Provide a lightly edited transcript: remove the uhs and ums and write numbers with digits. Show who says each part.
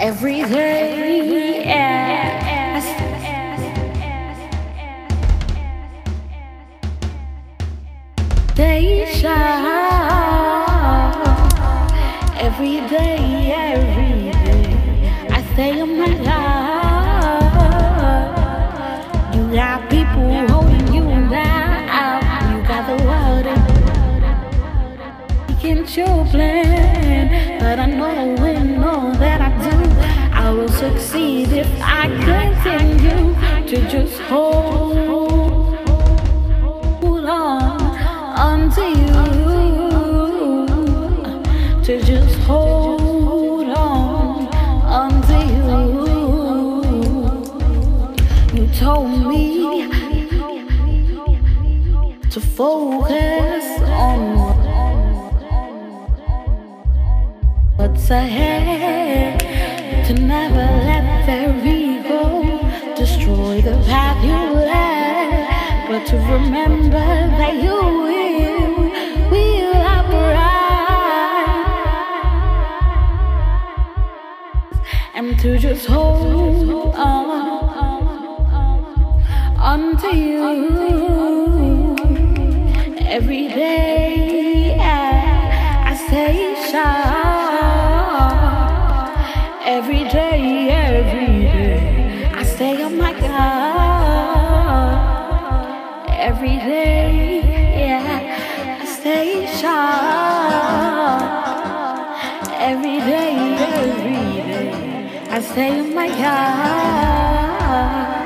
Speaker 1: every day. Yeah. They shine every day, every day. I say, oh my God, you got people holding you down. You got the world against your plan, but I know that I do. I will succeed if I continue to just hold on unto you, to just hold on unto you. You told me to focus on what's ahead, to never let their ego destroy the path you led, but to remember that you will uprise, and to just hold on unto you every day. I say shine every day, every day. I say, oh my God, every day, yeah. I say shine every day, every day. I say, oh my God.